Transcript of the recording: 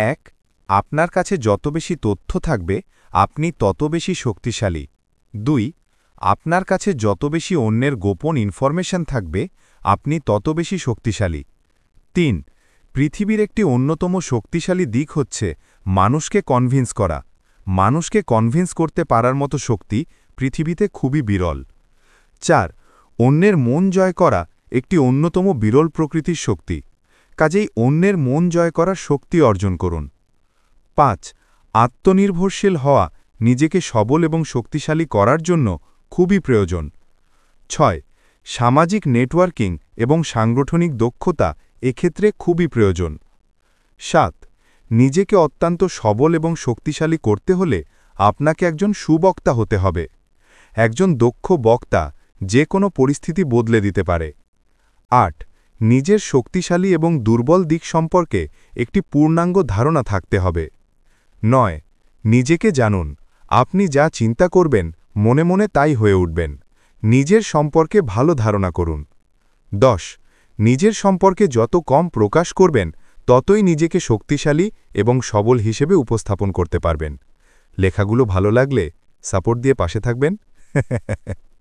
এক, আপনার কাছে যত বেশি তথ্য থাকবে আপনি তত বেশি শক্তিশালী। 2, আপনার কাছে যত বেশি অন্যের গোপন ইনফরমেশন থাকবে আপনি তত বেশি শক্তিশালী। 3, পৃথিবীর একটি অন্যতম শক্তিশালী দিক হচ্ছে মানুষকে কনভিন্স করা। মানুষকে কনভিন্স করতে পারার মতো শক্তি পৃথিবীতে খুবই বিরল। 4, অন্যের মন জয় করা একটি অন্যতম বিরল প্রকৃতির শক্তি। কাজেই অন্যের মন জয় করার শক্তি অর্জন করুন। 5, আত্মনির্ভরশীল হওয়া নিজেকে সবল এবং শক্তিশালী করার জন্য খুবই প্রয়োজন। 6, সামাজিক নেটওয়ার্কিং এবং সাংগঠনিক দক্ষতা এক্ষেত্রে খুবই প্রয়োজন। 7, নিজেকে অত্যন্ত সবল এবং শক্তিশালী করতে হলে আপনাকে একজন সুবক্তা হতে হবে। একজন দক্ষ বক্তা যে কোনো পরিস্থিতি বদলে দিতে পারে। 8, নিজের শক্তিশালী এবং দুর্বল দিক সম্পর্কে একটি পূর্ণাঙ্গ ধারণা থাকতে হবে। 9, নিজেকে জানুন। আপনি যা চিন্তা করবেন মনে মনে তাই হয়ে উঠবেন। নিজের সম্পর্কে ভালো ধারণা করুন। 10, নিজের সম্পর্কে যত কম প্রকাশ করবেন ততই নিজেকে শক্তিশালী এবং সবল হিসেবে উপস্থাপন করতে পারবেন। লেখাগুলো ভালো লাগলে সাপোর্ট দিয়ে পাশে থাকবেন।